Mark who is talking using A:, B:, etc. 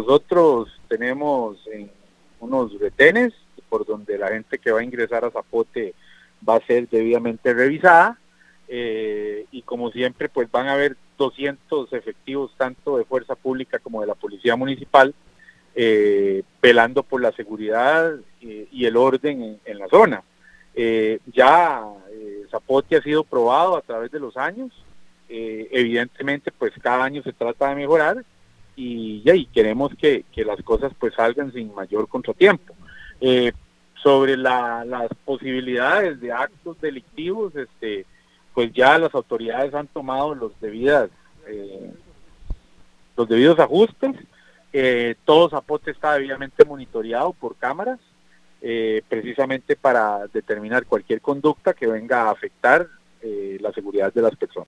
A: nosotros tenemos unos retenes por donde la gente que va a ingresar a Zapote va a ser debidamente revisada, y como siempre pues van a haber 200 efectivos tanto de fuerza pública como de la policía municipal, velando por la seguridad y el orden en la zona. Zapote ha sido probado a través de los años, evidentemente pues cada año se trata de mejorar, y queremos que las cosas pues salgan sin mayor contratiempo. Sobre las posibilidades de actos delictivos, pues ya las autoridades han tomado los debidos ajustes. Todo Zapote está debidamente monitoreado por cámaras, precisamente para determinar cualquier conducta que venga a afectar la seguridad de las personas.